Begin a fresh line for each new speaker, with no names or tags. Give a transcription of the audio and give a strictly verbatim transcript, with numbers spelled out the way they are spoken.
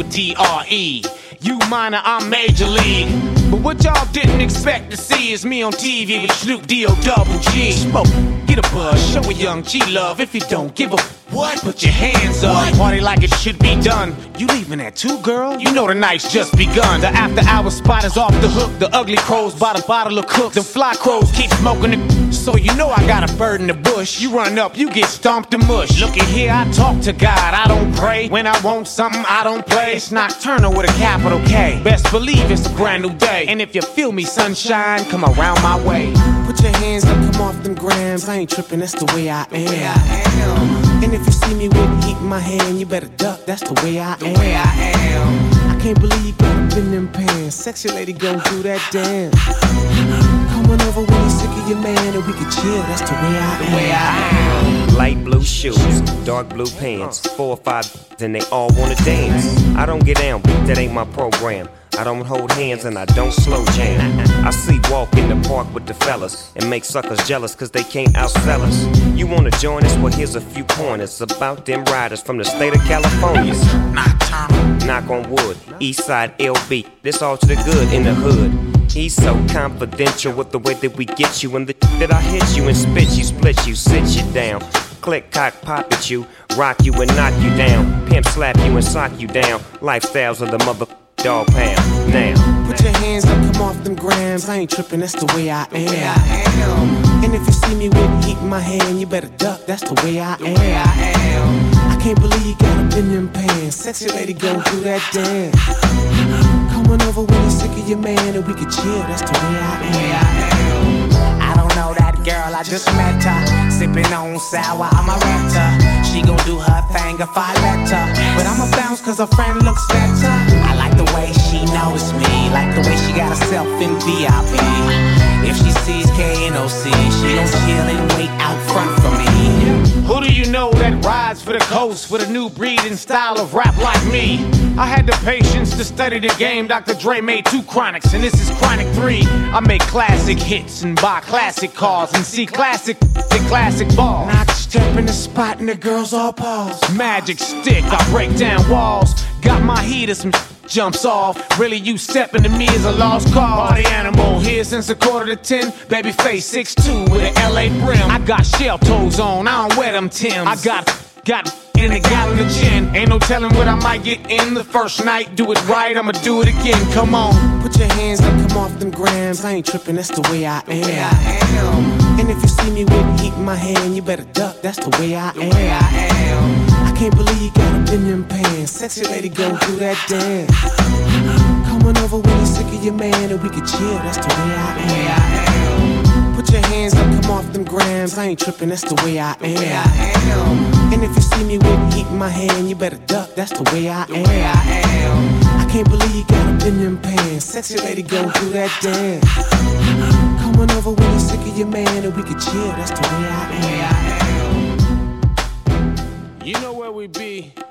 D R E. You minor, I'm major league. But what y'all didn't expect to see is me on T V with Snoop D O double G. Smoke, get a buzz, show a young G love. If you don't give a what, put your hands up. What? Party like it should be done. You leaving at two, girl? You know the night's just begun. The after hour spot is off the hook. The ugly crows by the bottle of cook. Them fly crows keep smoking it. So you know I got a bird in the bush. You run up, you get stomped to mush. Looky here, I talk to God, I don't pray. When I want something, I don't play. It's nocturnal with a capital K. Best believe it's a brand new day. And if you feel me, sunshine, come around my way. Put your hands up, come off them grams. I ain't tripping, that's the way I am. And if you see me with heat in my hand, you better duck, that's the way I am. The way I am. I can't believe you got up in them pants. Sexy lady gon' do that dance. Come on over when you're sick of your man and we can chill, that's the way I am. The way I am.
Light blue shoes, dark blue pants, four or five and they all wanna dance. I don't get down, but that ain't my program. I don't hold hands and I don't slow jam. I sleep walk in the park with the fellas and make suckers jealous cause they can't outsell us. You wanna join us? Well here's a few pointers about them riders from the state of California. Knock on wood, Eastside L B, this all to the good in the hood. He's so confidential with the way that we get you and the that I hit you and spit you, split you, sit you down. Click, cock, pop at you, rock you and knock you down. Pimp slap you and sock you down. Lifestyles of the mother dog pound. Now
put your hands up, come off them grams. I ain't tripping, that's the way I am. And if you see me with heat in my hand, you better duck, that's the way I am. I can't believe you got up in them pants. Sexy lady gon' do that dance. Come on over when you're sick of your man and we can chill, that's the way I am. I don't know that girl, I just met her. Sipping on sour, I'm a renter. She gon' do her thing if I let her. But I'ma bounce cause her friend looks better. I like the way she knows me, like the way she got herself in V I P. If she sees K N O C, she gon' chill and wait out front for me. Who do you know that rides for the coast with a new breed and style of rap like me? I had the patience to study the game. Doctor Dre made two chronics and this is chronic three. I make classic hits and buy classic cars and see classic the classic ball. And I step in the spot and the girls all pause. Magic stick, I break down walls. Got my heater, some jumps off. Really, you stepping to me is a lost cause. Party animal here since a quarter to ten. Baby face six two with an L A brim. I got shell toes on, I don't wear them Tims. I got, got in a gallon of gin. Ain't no telling what I might get in the first night. Do it right, I'ma do it again, come on. Put your hands up, come off them grams. I ain't tripping, that's the way I am. And if you see me with heat in my hand, you better duck, that's the way I am. I can't believe you got up in them pants. Sexy lady gon' do that dance. Come on over when you're sick of your man and we can chill, that's the way I am. Put your hands up, come off them grams. I ain't tripping, that's the way I am. And if you see me with heat in my hand, you better duck, that's the way I am. I can't believe you got up in them pants. Sexy lady gon' do that dance. Come on over when you're sick of your man and we can chill, that's the way I am. You know where we be.